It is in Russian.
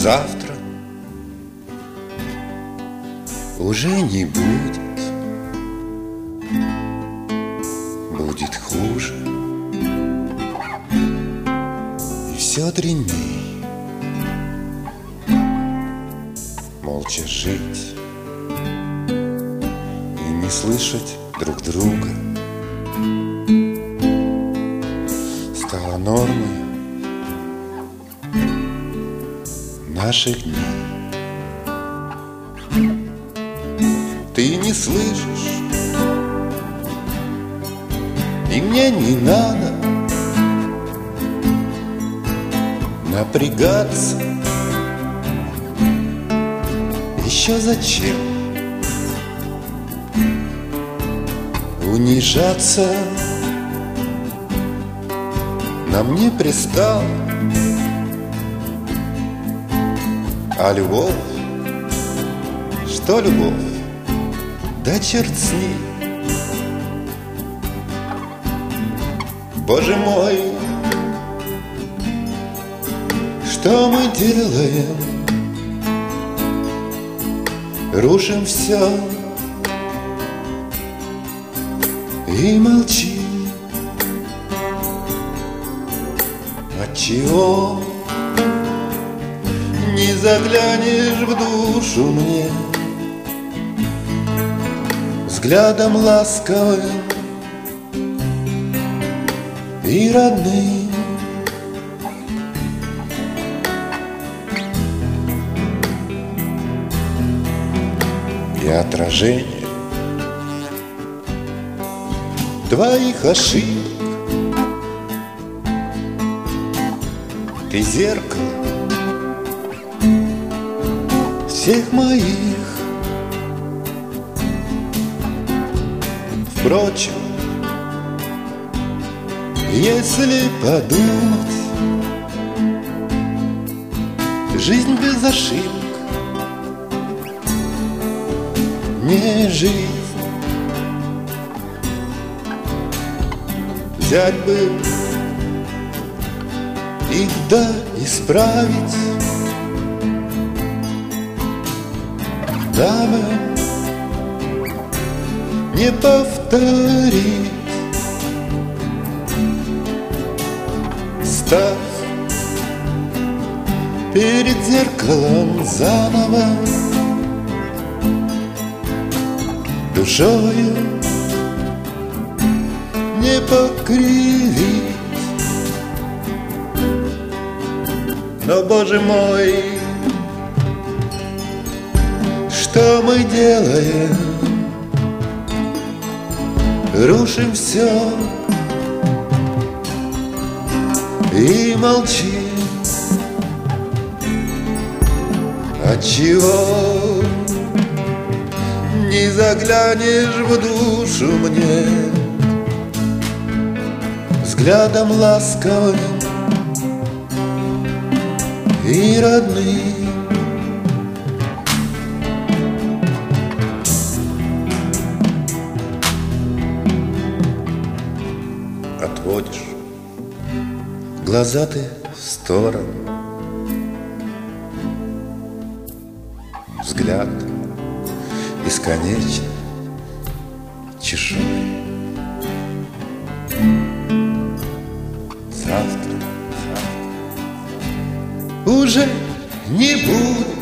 завтра уже не будет, будет хуже, и все дряней. Молча жить и не слышать друг друга стало нормой наших дней. Ты не слышишь, и мне не надо напрягаться. Еще зачем унижаться? На мне пристал, а любовь, что любовь? Да черт с ней. Боже мой, что мы делаем? Рушим все и молчим. Отчего не заглянешь в душу мне взглядом ласковым и родным? И отражение твоих ошибок. Ты зеркало всех моих. Впрочем, если подумать, жизнь без ошибок не жизнь. Взять бы их да исправить, дабы не повторить. Ставь перед зеркалом заново, душою не покривить. Но, Боже мой, что мы делаем? Рушим все и молчим. Отчего не заглянешь в душу мне взглядом ласковым и родным? Отводишь глаза ты в сторону, взгляд бесконечно чужой. Завтра уже не будет,